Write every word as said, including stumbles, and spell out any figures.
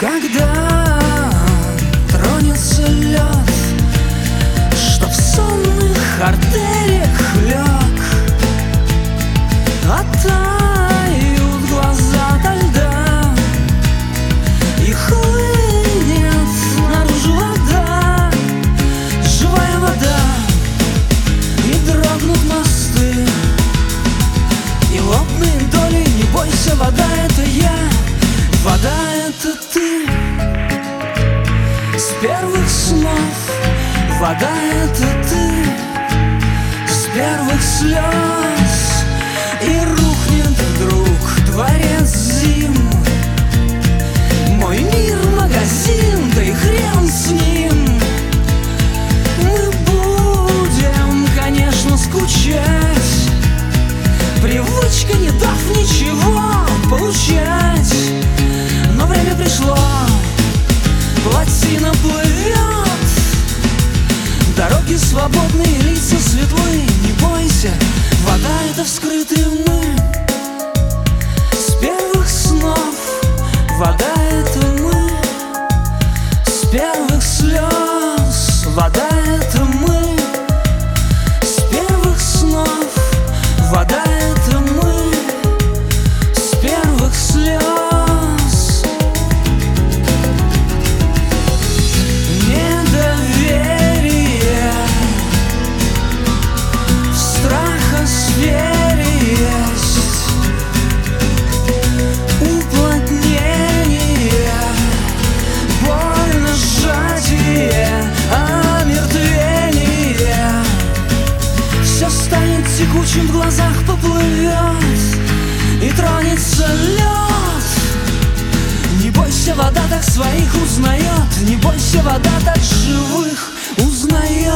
Когда тронется лед, что в сонных артериях лег, оттают глаза ото льда, и хлынет наружу вода, живая вода, и дрогнут мосты, и лопнут доли. Не бойся, вода — это я, вода — это ты. С первых снов вода — это ты, с первых слез. И рухнет вдруг дворец зим, мой мир — магазин, да и хрен с ним. Мы будем, конечно, скучать, привычка, не дав ничего получать. Но время пришло, плотина плывет, дороги свободные, лица светлые. Не бойся, вода — это вскрытые мы. С первых снов вода — это мы, с первых слез вода — это мы, с первых снов вода — это мы, с первых слез. Текучим в глазах поплывет и тронется лед. Не бойся, вода так своих узнает, не бойся, вода так живых узнает.